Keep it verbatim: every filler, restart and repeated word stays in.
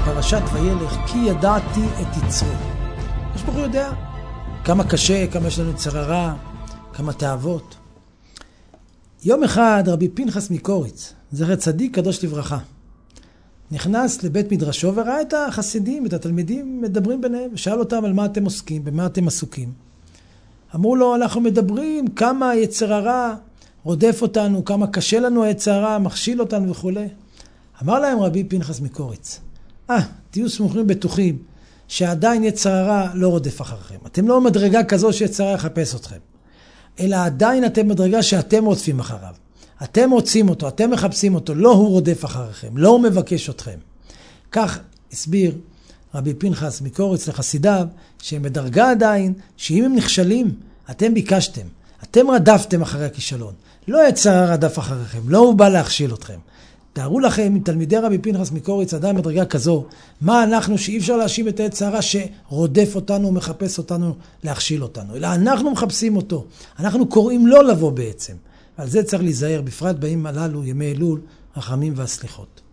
בפרשת וילך, כי ידעתי את יצרו. יש ברוך הוא יודע כמה קשה, כמה יש לנו יצר הרע, כמה תאוות. יום אחד רבי פנחס מקוריץ, זכר צדיק קדוש לברכה, נכנס לבית מדרשו וראה את החסידים, את התלמידים מדברים ביניהם, ושאל אותם על מה אתם עוסקים, במה אתם עסוקים. אמרו לו, אנחנו מדברים כמה היצר הרע רודף אותנו, כמה קשה לנו היצר הרע, מכשיל אותנו וכו'. אמר להם רבי פנחס מקוריץ, אה, תהיו סמוכים בטוחים שעדיין יצר הרע לא רודף אחריכם. אתם לא מדרגה כזו שיצר הרע יחפש אתכם, אלא עדיין אתם מדרגה שאתם רודפים אחריו. אתם רוצים אותו, אתם מחפשים אותו, לא הוא רודף אחריכם, לא הוא מבקש אתכם. כך הסביר רבי פנחס מקוריץ לחסידיו, שהם בדרגה עדיין, שאם הם נכשלים, אתם ביקשתם, אתם רדפתם אחרי הכישלון. לא יצר הרע רדף אחריכם, לא הוא בא להכשיל אתכם. תארו לכם, אם תלמידי רבי פנחס מקוריץ עדיין בדרגה כזו, מה אנחנו שאי אפשר להאשים את היצר הרע שרודף אותנו ומחפש אותנו להכשיל אותנו, אלא אנחנו מחפשים אותו, אנחנו קוראים לא לבוא בעצם. על זה צריך להיזהר, בפרט בימים הללו, ימי אלול, רחמים והסליחות.